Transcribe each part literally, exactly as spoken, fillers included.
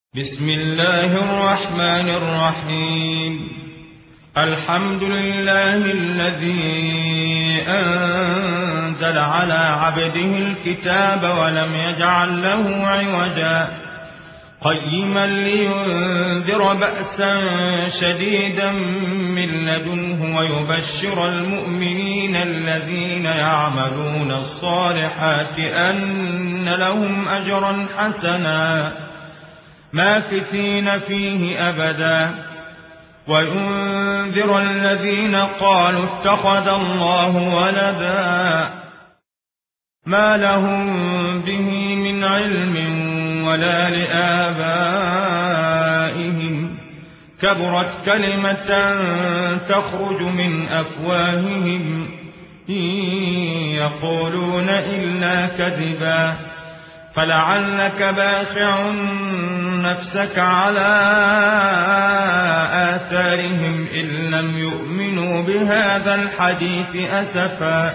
بسم الله الرحمن الرحيم. الحمد لله الذي أنزل على عبده الكتاب ولم يجعل له عوجا قيما لينذر بأسا شديدا من لدنه ويبشر المؤمنين الذين يعملون الصالحات أن لهم أجرا حسنا ماكثين فيه أبدا وينذر الذين قالوا اتخذ الله ولدا ما لهم به من علم ولا لآبائهم كبرت كلمة تخرج من أفواههم إن يقولون إلا كذبا فلعلك باخع نفسك على آثارهم إن لم يؤمنوا بهذا الحديث أسفا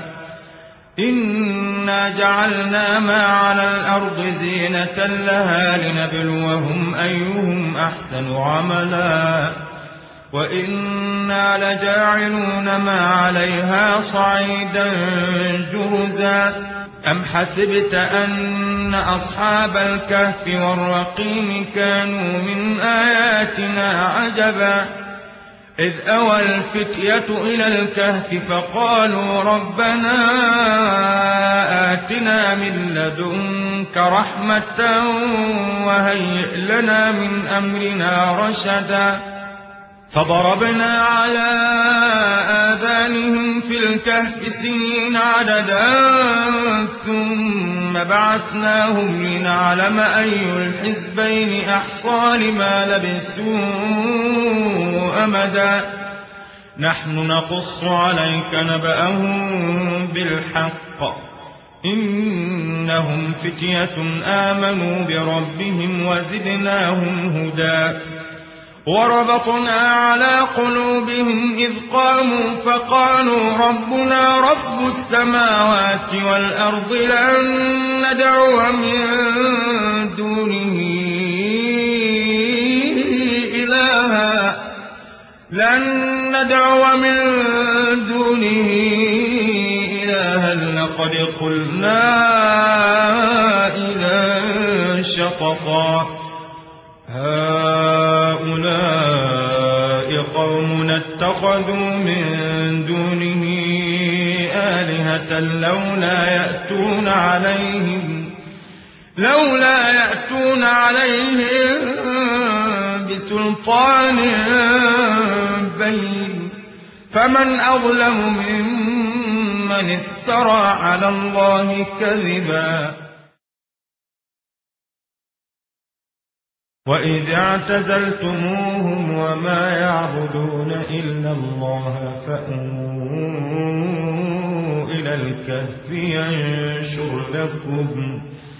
إنا جعلنا ما على الأرض زينة لها لنبلوهم أيهم أحسن عملا وإنا لجاعلون ما عليها صعيدا جرزا أم حسبت أن أصحاب الكهف والرقيم كانوا من آياتنا عجبا إذ أوى الفتية إلى الكهف فقالوا ربنا آتنا من لدنك رحمة وهيئ لنا من أمرنا رشدا فضربنا على آذانهم في الكهف سنين عددا ثم بعثناهم لنعلم أي الحزبين أحصى لما لبثوا أمدا نحن نقص عليك نبأهم بالحق إنهم فتية آمنوا بربهم وزدناهم هدى وربطنا على قلوبهم إذ قاموا فقالوا ربنا رب السماوات والأرض لن ندعو من دونه إلها لن ندعو من دونه إلها لقد قلنا إذا شططا هؤلاء قومنا اتخذوا من دونه آلهة لولا يأتون عليهم لولا يأتون عليهم بسلطان بين فمن أظلم ممن افترى على الله كذبا وإذ اعتزلتموهم وما يعبدون إلا الله فأووا إلى الكهف ينشر لكم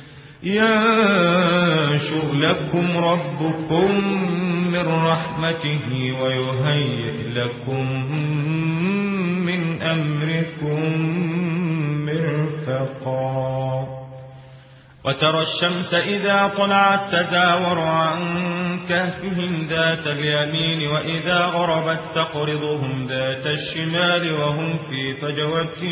ينشر لكم ربكم من رحمته ويهيئ لكم من أمركم مرفقا وترى الشمس إذا طلعت تزاور عن كهفهم ذات اليمين وإذا غربت تقرضهم ذات الشمال وهم في فجوة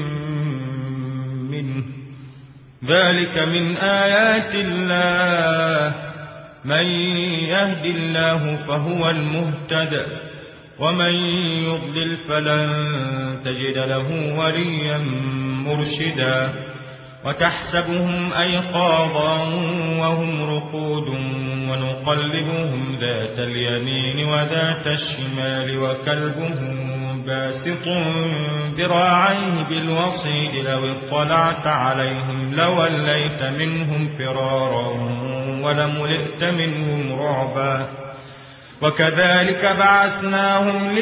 منه ذلك من آيات الله من يهد الله فهو المهتد ومن يضلل فلن تجد له وليا مرشدا وتحسبهم أيقاظا وهم رقود ونقلبهم ذات اليمين وذات الشمال وكلبهم باسط ذراعيه بالوصيد لو اطلعت عليهم لوليت منهم فرارا ولملئت منهم رعبا وكذلك بعثناهم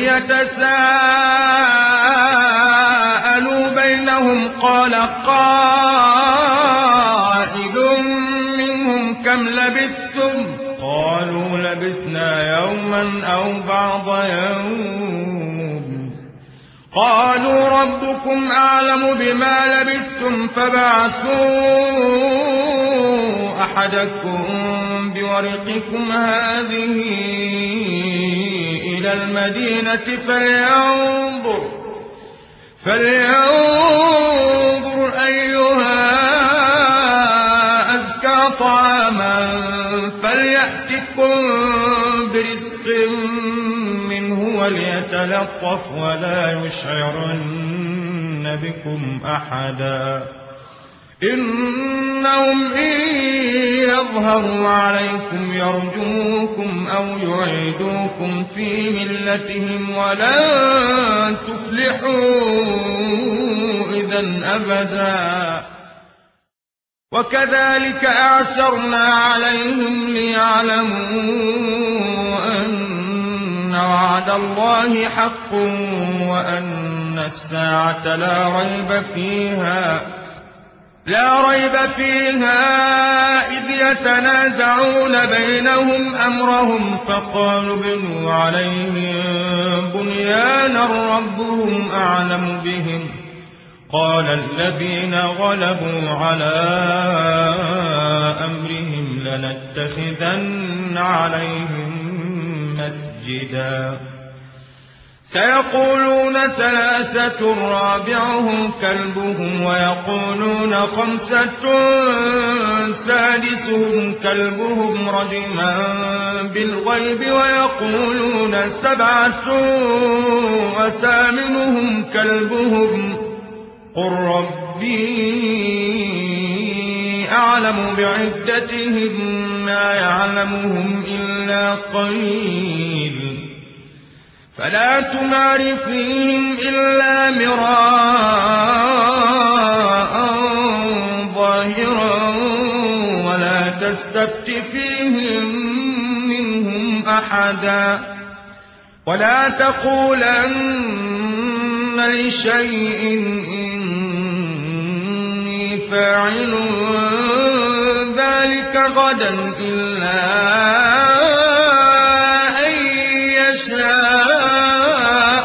ليتساءلوا بينهم قال قائل منهم كم لبثتم قالوا لبثنا يوما أو بعض يوم قالوا ربكم أعلم بما لبثتم فبعثوا أحدكم ورقكم هذه إلى المدينة فلينظر فلينظر أيها أزكى طعاما فليأتكم برزق منه وليتلطف ولا يشعرن بكم أحدا إنهم إن يظهروا عليكم يرجوكم أو يعيدوكم في ملتهم ولن تفلحوا إذا أبدا وكذلك أعثرنا عليهم ليعلموا أن وعد الله حق وأن الساعة لا ريب فيها لا ريب فيها إذ يتنازعون بينهم أمرهم فقالوا ابنوا عليهم بنيانا ربهم أعلم بهم قال الذين غلبوا على أمرهم لنتخذن عليهم مسجدا سيقولون ثلاثة رابعهم كلبهم ويقولون خمسة سادسهم كلبهم رجما بالغيب ويقولون سبعة وثامنهم كلبهم قل ربي أعلم بعدتهم ما يعلمهم إلا قليل فلا تمار فيهم إلا مراء ظاهرا ولا تستفت فيهم منهم أحدا ولا تقولن لشيء إني فاعل ذلك غدا إلا أن يشاء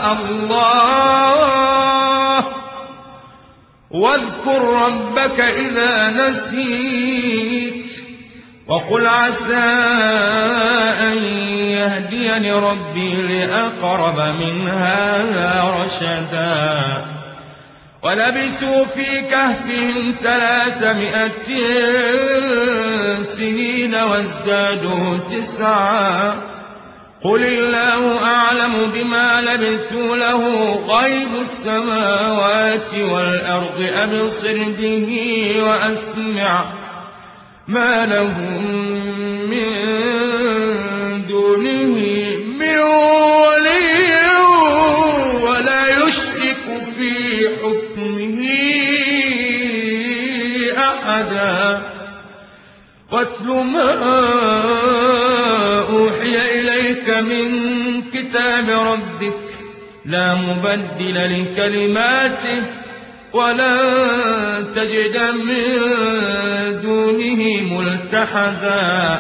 الله واذكر ربك إذا نسيت وقل عسى أن يهديني ربي لأقرب من هذا رشدا ولبثوا في كهفهم ثلاثمائة سنين وازدادوا تسعا قل الله أعلم بما لبثوا له غيب السماوات والأرض أبصر به وأسمع ما لهم من دونه من ولي ولا يشرك في حكمه أحدا واتل ما أوحي إليك من كتاب ربك لا مبدل لكلماته ولا تجد من دونه ملتحدا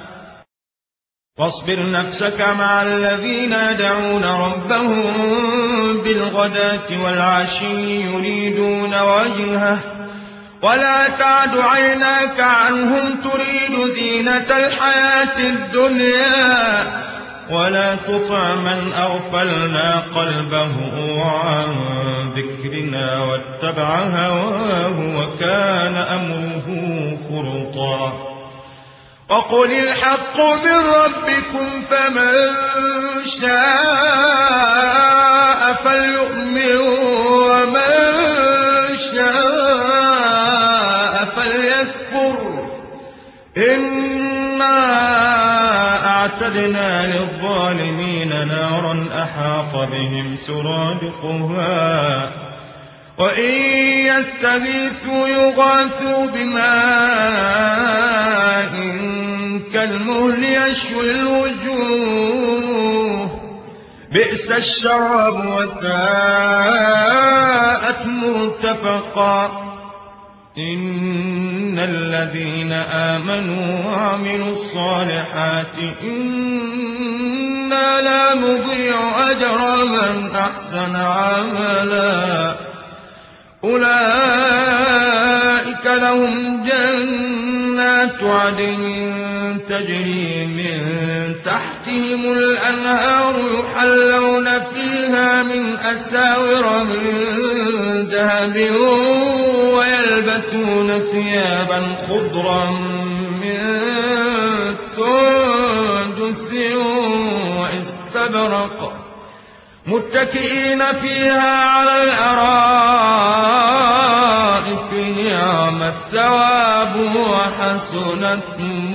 واصبر نفسك مع الذين يدعون ربهم بالغداة والعشي يريدون وجهه ولا تعد عيناك عنهم تريد زينة الحياة الدنيا ولا تطع من أغفلنا قلبه عن ذكرنا واتبع هواه وكان أمره فرطا وقل الحق من ربكم فمن شاء فليؤمن ومن شاء فليكفر إنا أعتدنا للظالمين نارا أحاط بهم سرادقها وإن يستغيثوا يغاثوا بماء كالمهل يشوي الوجوه بئس الشراب وساءت مرتفقا إن الذين آمنوا وعملوا الصالحات إنا لا نضيع أجر من أحسن عملا أولئك لهم جنات جنات عدن تجري من تحتهم الأنهار يحلون فيها من أساور من ذهب ويلبسون ثيابا خضرا من سندس واستبرق متكئين فيها على الأرائك نعم الثواب وحسنت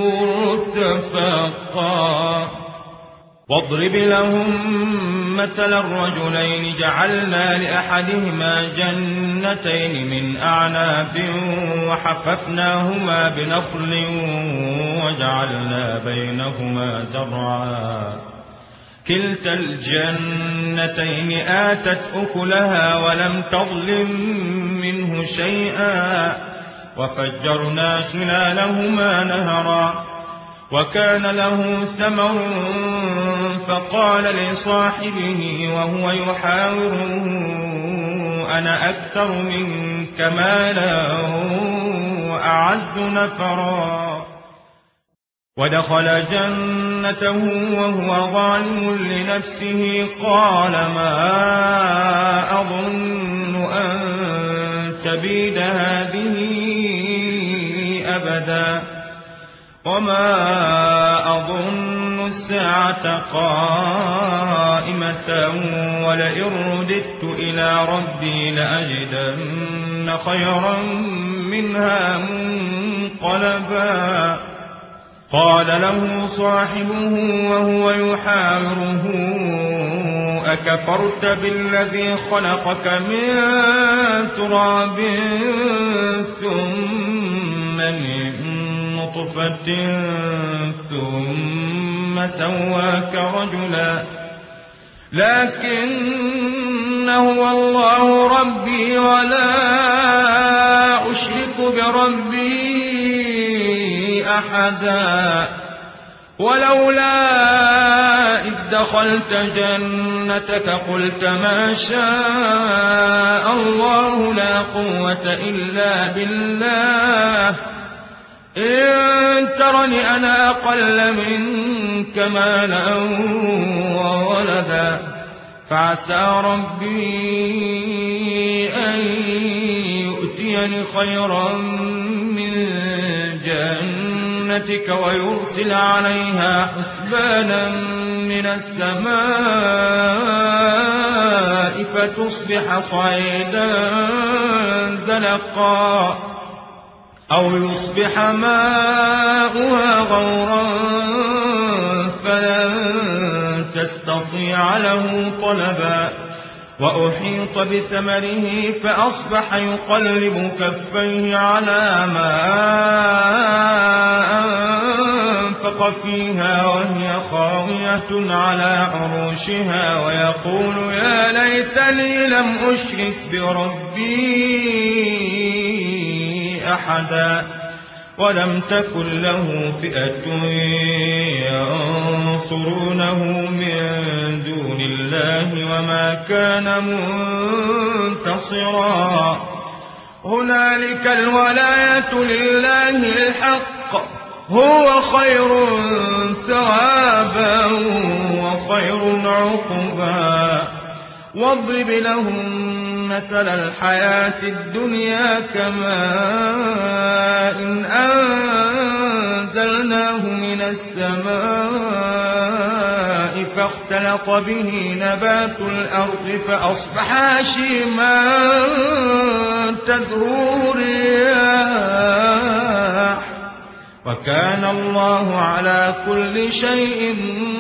مرتفقا واضرب لهم مثل الرجلين جعلنا لأحدهما جنتين من أعناب وحففناهما بنخل وجعلنا بينهما زرعا كلتا الجنتين آتت أكلها ولم تظلم منه شيئا وفجرنا خلالهما نهرا وكان له ثمر فقال لصاحبه وهو يحاوره أنا أكثر منك مالا وأعز نفرا ودخل جنته وهو ظالم لنفسه قال ما أظن أن تبيد هذه أبدا وما أظن الساعة قائمة ولئن رددت إلى ربي لأجدن خيرا منها منقلبا قال له صاحبه وهو يحاوره أكفرت بالذي خلقك من تراب ثم من نطفة ثم سواك رجلا لكن هو الله ربي ولا أشرك بربي أحدا ولولا إذ دخلت جنتك قلت ما شاء الله لا قوة إلا بالله إن ترني أنا أقل منك مالا وولدا فعسى ربي أن يؤتيني خيرا من جنتك ويرسل عليها حسبانا من السماء فتصبح صعيدا زلقا أو يصبح ماؤها غورا فلن تستطيع له طلبا وأحيط بثمره فأصبح يقلب كفيه على ما أنفق فيها وهي خاوية على عروشها ويقول يا ليتني لم أشرك بربي أحدا ولم تكن له فئة ينصرونه من دون الله وما كان منتصرا هنالك الولاية لله الحق هو خير ثوابا وخير عقبا واضرب لهم مثل الحياة الدنيا كماء إن أنزلناه من السماء فاختلط به نبات الأرض فأصبح هشيما تذروه الرياح وكان الله على كل شيء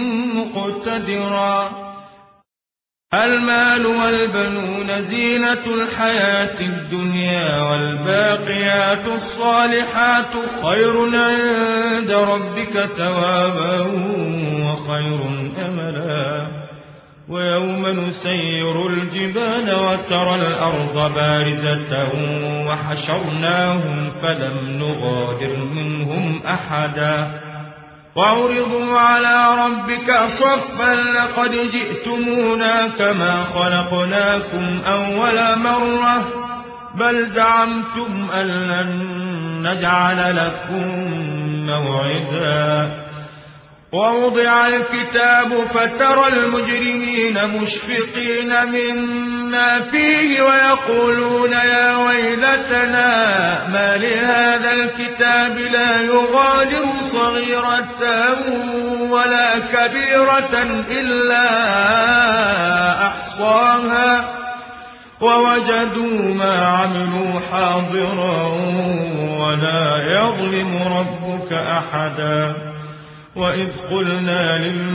مقتدرا المال والبنون زينة الحياة الدنيا والباقيات الصالحات خير عند ربك ثوابا وخير أملا ويوم نسير الجبال وترى الأرض بارزة وحشرناهم فلم نغادر منهم أحدا وعرضوا على ربك صفا لقد جئتمونا كما خلقناكم أول مرة بل زعمتم أن لن نجعل لكم موعدا ووضع الكتاب فترى المجرمين مشفقين مما فيه ويقولون يا ويلتنا ما لهذا الكتاب لا يغادر صغيرة ولا كبيرة إلا أحصاها ووجدوا ما عملوا حاضرا ولا يظلم ربك أحدا وإذ قلنا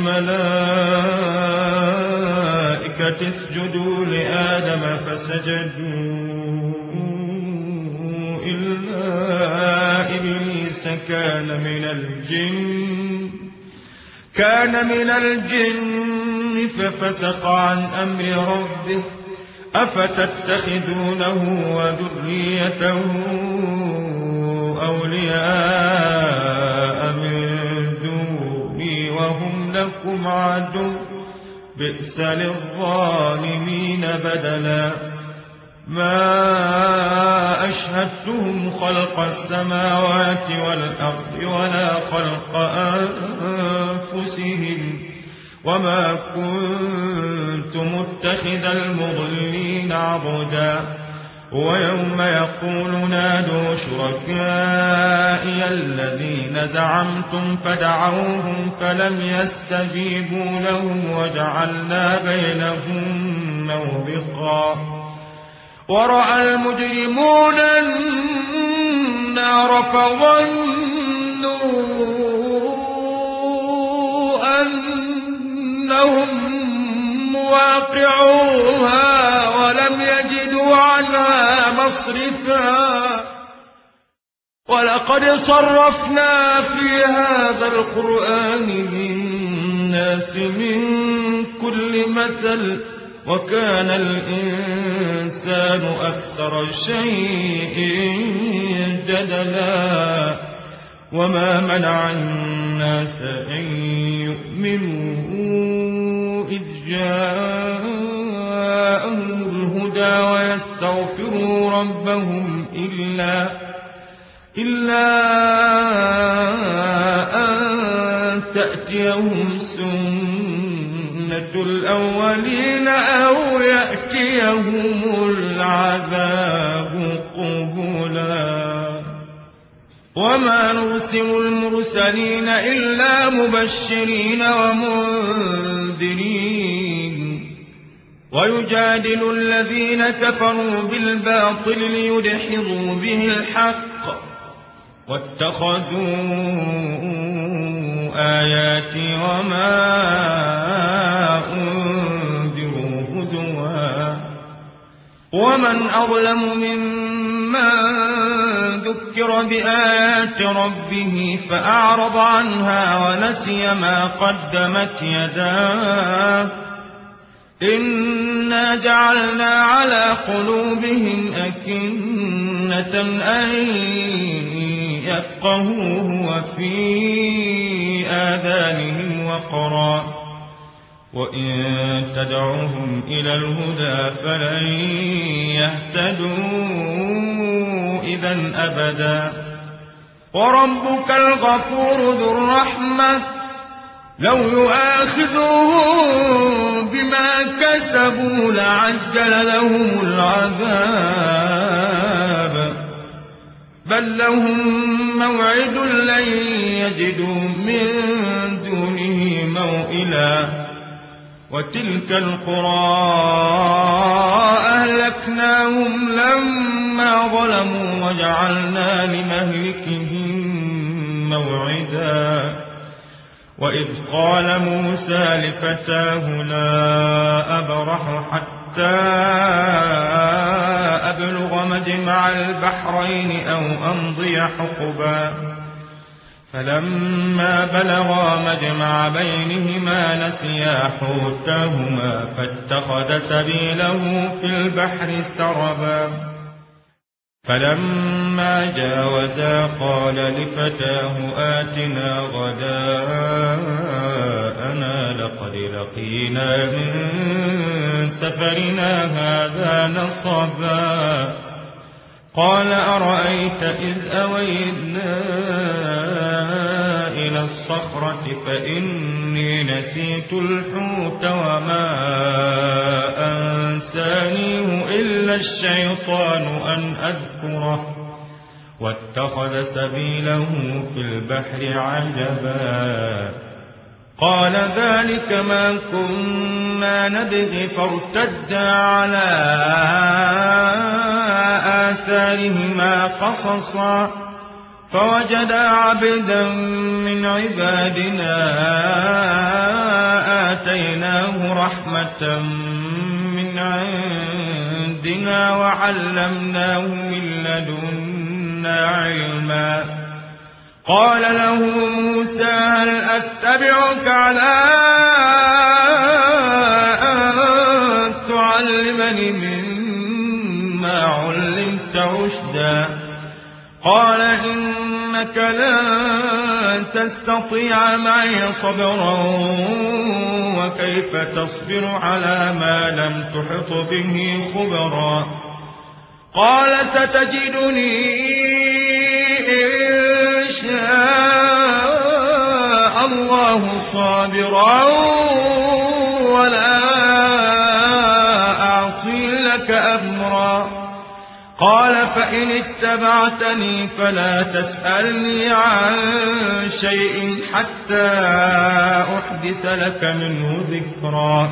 للملائكة اسجدوا لآدم فسجدوا إلا إبليس كان من الجن كان من الجن ففسق عن أمر ربه أفتتخذونه وذريته أولياء من دوني وهم لكم عدو بئس للظالمين بدلا ما أشهدتهم خلق السماوات والأرض ولا خلق أنفسهم وما كنت متخذ المضلين عضدا ويوم يقول نادوا شركائي الذين زعمتم فدعوهم فلم يستجيبوا لهم وجعلنا بينهم موبقا ورأى المجرمون النار فظنوا أنهم مواقعوها ولم يجدوا عنها مصرفا ولقد صرفنا في هذا القرآن للناس من كل مثل وكان الإنسان أكثر شيء جدلا وما منع الناس أن يؤمنوا إذ جاءهم الهدى ويستغفروا ربهم إلا إلا أن تأتيهم سنة الأولين أو يأتيهم العذاب قبلا وما نرسل المرسلين إلا مبشرين ومنذرين ويجادل الذين كفروا بالباطل ليدحضوا به الحق واتخذوا آياتي وما أنذروا هزوا ومن أظلم ممن ذكر بآيات ربه فأعرض عنها ونسي ما قدمت يداه إنا جعلنا على قلوبهم أكنة أن يفقهوه وفي آذانهم وقرا وإن تدعوهم إلى الهدى فلن يهتدوا إذا أبدا وربك الغفور ذو الرحمة لو يؤاخذهم بما كسبوا لعجل لهم العذاب بل لهم موعد لن يجدوا من دونه موئلا وتلك القرى أهلكناهم لما ظلموا وجعلنا لمهلكهم موعدا وإذ قال موسى لفتاه لا أبرح حتى أبلغ مجمع البحرين أو أمضي حقبا فلما بلغا مجمع بينهما نسيا حوتهما فاتخذ سبيله في البحر سربا فلما جاوزا قال لفتاه آتنا غداءنا لقد لقينا من سفرنا هذا نصبا قال أرأيت إذ أوينا إلى الصخرة فإني نسيت الحوت وما أنسانيه إلا الشيطان أن أذكره واتخذ سبيله في البحر عجبا قال ذلك ما كنا نبغي فارتدا على آثارهما قصصا فوجدا عبدا من عبادنا آتيناه رحمة من عندنا وعلمناه من لدنا علما قال له موسى هل أتبعك على أن تعلمني مما علمت رشدا قال إنك لن تستطيع معي صبرا وكيف تصبر على ما لم تحط به خبرا قال ستجدني إن شاء الله صابرا ولا أعصي لك أمرا قال فإن اتبعتني فلا تسألني عن شيء حتى أحدث لك منه ذكرا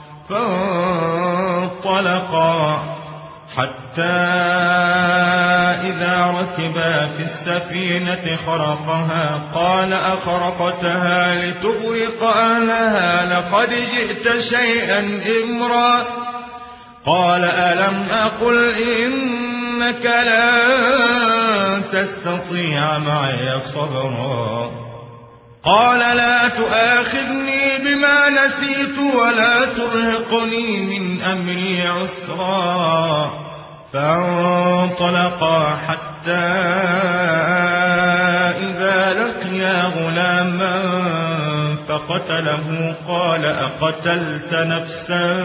فانطلقا حتى إذا ركبا في السفينة خرقها قال أخرقتها لتغرق أهلها لقد جئت شيئا إمرا قال ألم أقل إنك لن تستطيع معي صبرا قال لا تؤاخذني بما نسيت ولا ترهقني من أمري عسرا فانطلقا حتى إذا لقيا غلاما فقتله قال أقتلت نفسا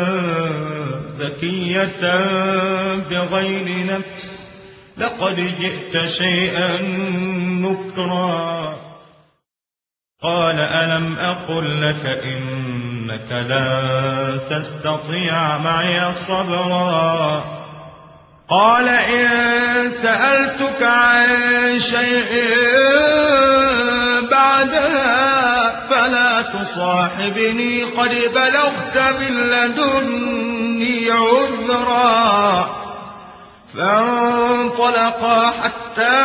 زكية بغير نفس لقد جئت شيئا نكرا قال ألم أقل لك إنك لن تستطيع معي صبرا قال إن سألتك عن شيء بعدها فلا تصاحبني قد بلغت من لدني عذرا فانطلقا حتى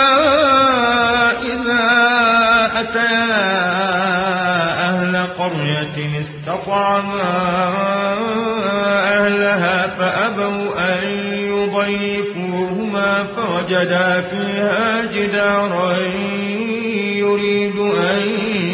إذا أتيا أهل قرية استطعما أهلها فأبوا أن يضيفوهما فوجدا فيها جدارا يريد أن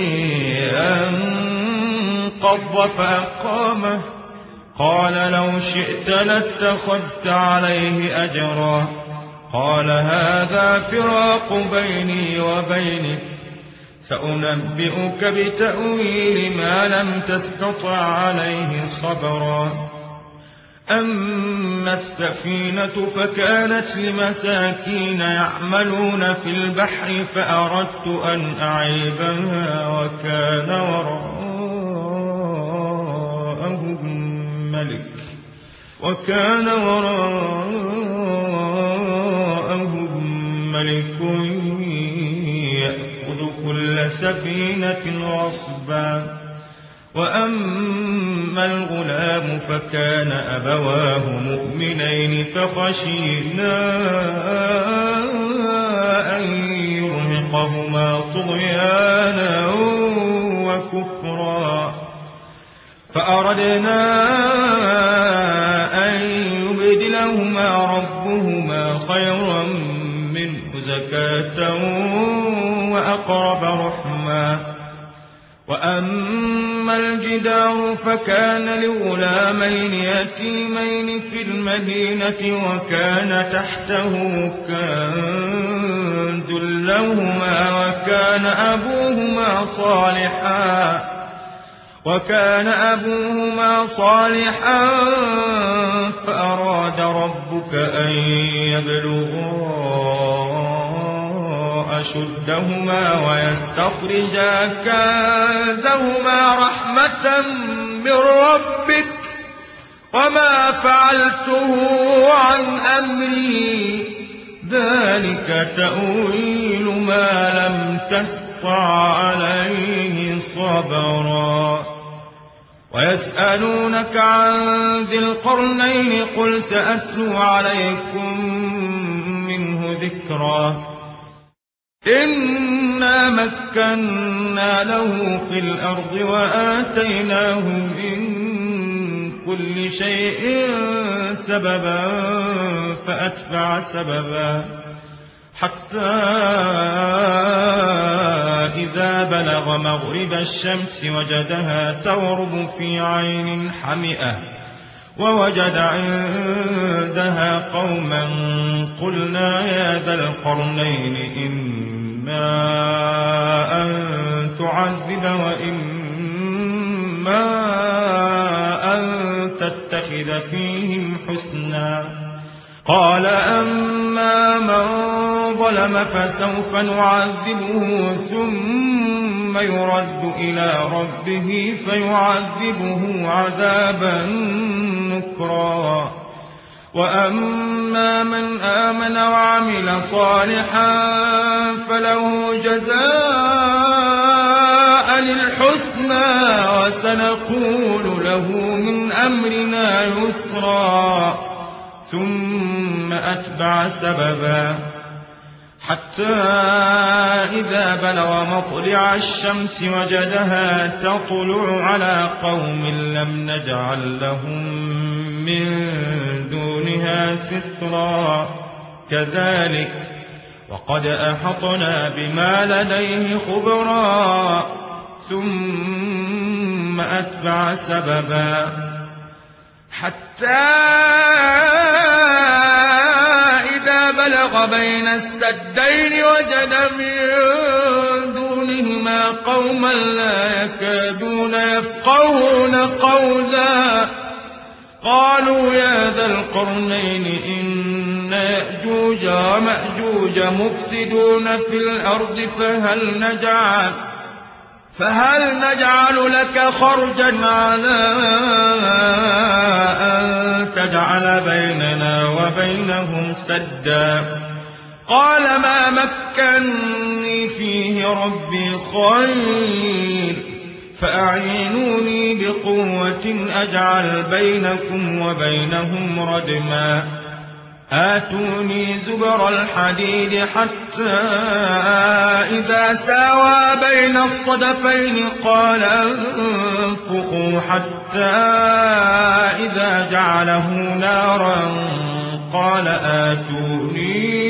ينقض فأقامه قال لو شئت لاتخذت عليه أجرا قال هذا فراق بيني وبينك سأنبئك بتأويل ما لم تستطع عليه صبرا أما السفينة فكانت لمساكين يعملون في البحر فأردت أن أعيبها وكان وراءهم ملك وكان وراءهم ملك يأخذ كل سفينة غصبا وأما الغلام فكان أبواه مؤمنين فخشينا أن يرهقهما طغيانا وكفرا فأردنا أن يبدلهما ربهما خيرا منه زكاة وأقرب رحما وأما الجدار فكان لغلامين يتيمين في المدينة وكان تحته كنز لهما وكان أبوهما صالحا وكان أبوهما صالحا فأراد ربك أن يبلغا أشدهما ويستخرجا كنزهما رحمة من ربك وما فعلته عن أمري ذلك تأويل ما لم تسطع عليه صبرا ويسألونك عن ذي القرنين قل سأتلو عليكم منه ذكرا إنا مكنا له في الأرض وآتيناه من كل شيء سببا فأتبع سببا حتى إذا بلغ مغرب الشمس وجدها تغرب في عين حمئة ووجد عندها قوما قلنا يا ذا القرنين إما أن تعذب وإما أن تتخذ فيهم حسنا قال أما من ظلم فسوف نعذبه ثم يرد إلى ربه فيعذبه عذابا نكرا وأما من آمن وعمل صالحا فله جزاء للحسنى وسنقول له من أمرنا يسرا ثم أتبع سببا حتى إذا بلغ مطلع الشمس وجدها تطلع على قوم لم نجعل لهم من دونها سترا كذلك وقد أحطنا بما لديه خبرا ثم أتبع سببا حتى إذا بلغ بين السدين وجد من دونهما قوما لا يكادون يفقهون قولا قالوا يا ذا القرنين إن يأجوج ومأجوج مفسدون في الأرض فهل نجعل فهل نجعل لك خرجا على أن تجعل بيننا وبينهم سدا قال ما مكنني فيه ربي خير فأعينوني بقوة أجعل بينكم وبينهم ردما آتوني زبر الحديد حتى إذا ساوى بين الصدفين قال انفخوا حتى إذا جعله نارا قال آتوني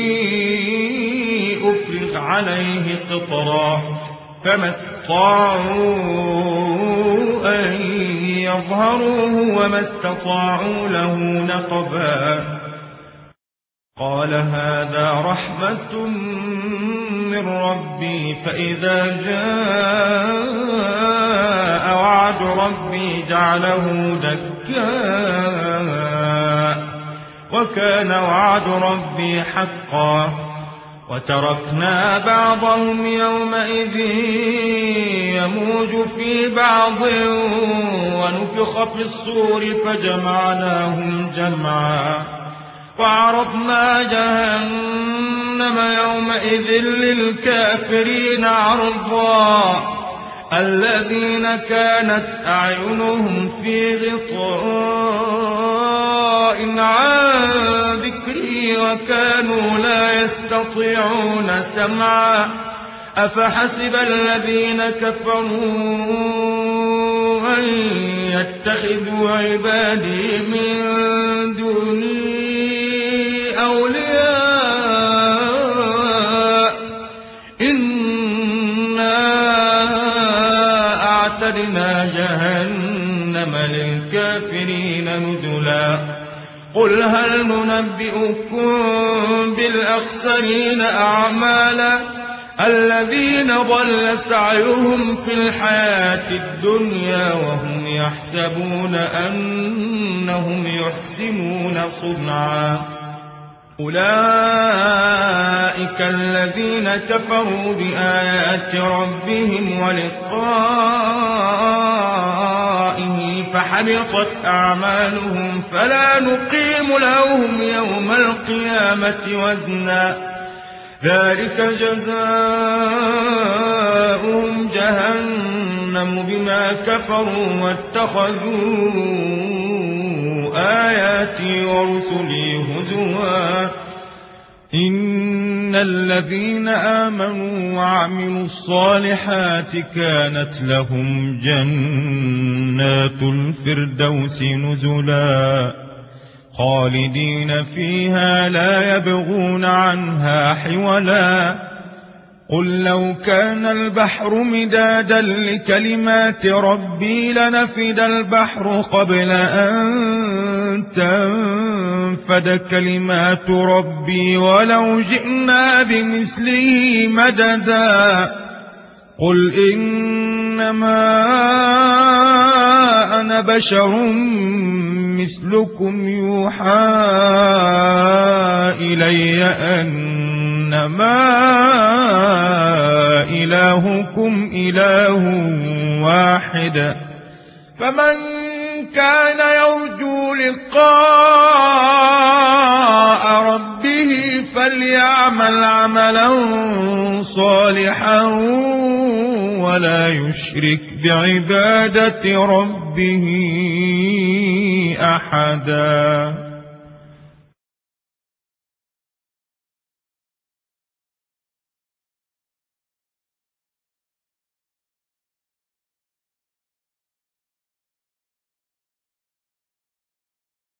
أفرغ عليه قطرا فما استطاعوا أن يظهروه وما استطاعوا له نقبا قال هذا رحمة من ربي فإذا جاء وعد ربي جعله دكاء وكان وعد ربي حقا وتركنا بعضهم يومئذ يموج في بعض ونفخ في الصور فجمعناهم جمعا وعرضنا جهنم يومئذ للكافرين عرضا الذين كانت أعينهم في غطاء عن ذكري وكانوا لا يستطيعون سمعا أفحسب الذين كفروا أن يتخذوا عبادي من دوني أولياء إنا أعتدنا جهنم للكافرين نزلا قل هل ننبئكم بالأخسرين أعمالا الذين ضل سعيهم في الحياة الدنيا وهم يحسبون أنهم يحسنون صنعا أولئك الذين كفروا بآيات ربهم ولقائه فحبطت أعمالهم فلا نقيم لهم يوم القيامة وزنا ذلك جزاؤهم جهنم بما كفروا واتخذوا آياتي ورسلي هزوا إن الذين آمنوا وعملوا الصالحات كانت لهم جنات الفردوس نزلا خالدين فيها لا يبغون عنها حولا قل لو كان البحر مدادا لكلمات ربي لنفد البحر قبل أن تنفد كلمات ربي ولو جئنا بمثله مددا قل إنما أنا بشر مثلكم يوحى إلي أنما إلهكم إله واحد فمن كان يرجو لقاء ربه فليعمل عملا صالحا ولا يشرك بعبادة ربه أحدا.